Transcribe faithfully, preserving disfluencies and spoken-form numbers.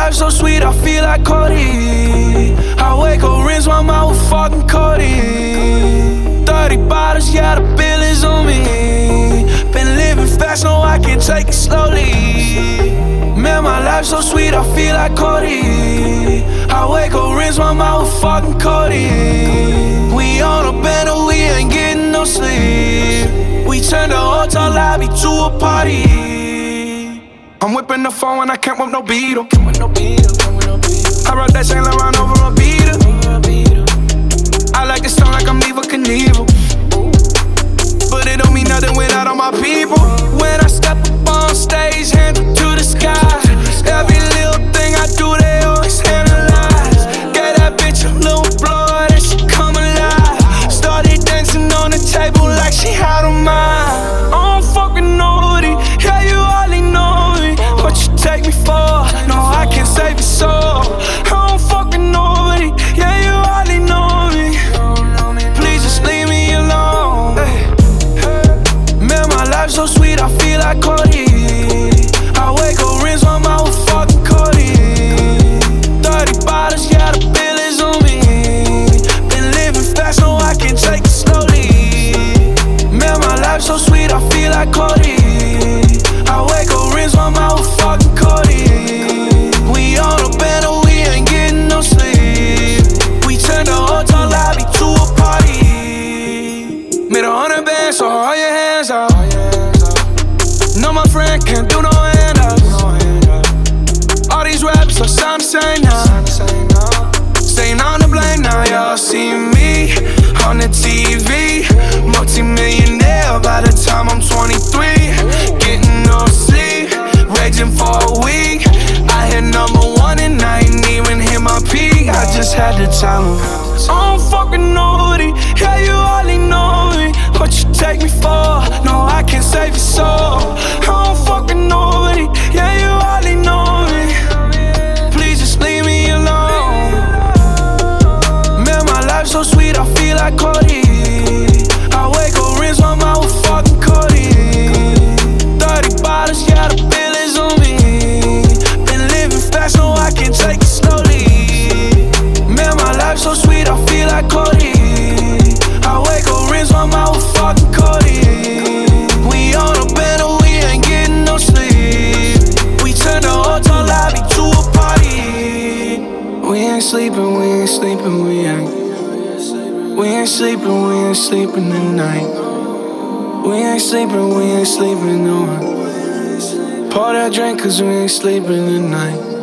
life so sweet, I feel like Cody. I wake up, rinse my mouth with fucking Cody. Thirty bottles, yeah, the bill is on me. Been living fast, no, I can take it slowly. Man, my life so sweet, I feel like Cody. I wake up, rinse my mouth with fucking Cody. We on a bed and we ain't getting no sleep. We turned the hotel lobby to a party. I'm whipping the phone and I can't whip no Beetle. I brought that Saint Laurent over a beater. I like the song like I'm Eva Knievel. But it don't mean nothing without all my people. When I step up on stage, hands up to the sky. Every little thing I do, they always analyze. Gave that bitch a little blood and she come alive. Started dancing on the table like she had a mind. I don't fucking know it, yeah, you hardly know me. What you take me for? No, I can't save your soul. I don't fucking know it, yeah, you hardly know me. Please just leave me alone. Hey. Man, my life's so sweet, I feel like Cody. I wake up, rinse my mouth with fucking Cody. Thirty bottles, yeah, the bill is on me. Been living fast, no, I can take it slowly. Man, my life's so sweet, I feel like Cody. I wake up, rinse my mouth with fucking Cody. We on a bed and we ain't getting no sleep. We turned the hotel lobby to a party. Made a hundred bands, so hold your hands out. No, my friend can't do no handouts. All these rappers are sound the same now. Staying on the blame now, y'all see me on the T V. Multi-millionaire by the time I'm twenty-three. Getting no sleep, raging for a week. I hit number one and I ain't even hit my peak. I just had to tell him I don't fucking know it, yeah, you hardly know me. What you take me for? No, I can't save your soul. I don't fucking know it, yeah, you hardly know me. Please just leave me alone. Man, my life's so sweet, I feel like Cody. I wake up, rinse my mouth with fucking Cody. Thirty bottles, yeah, the bill is on me. Been living fast, no, I can take it slowly. Man, my life's so sweet, I feel like Cody. I wake up, rinse my mouth with fucking Cody. We on a bed and we ain't getting no sleep. We turned the hotel lobby to a party. We ain't sleeping, we ain't sleeping, we ain't. We ain't sleeping, we ain't sleeping tonight. We ain't sleeping, we ain't sleeping, no. Pour that drink cause we ain't sleeping tonight.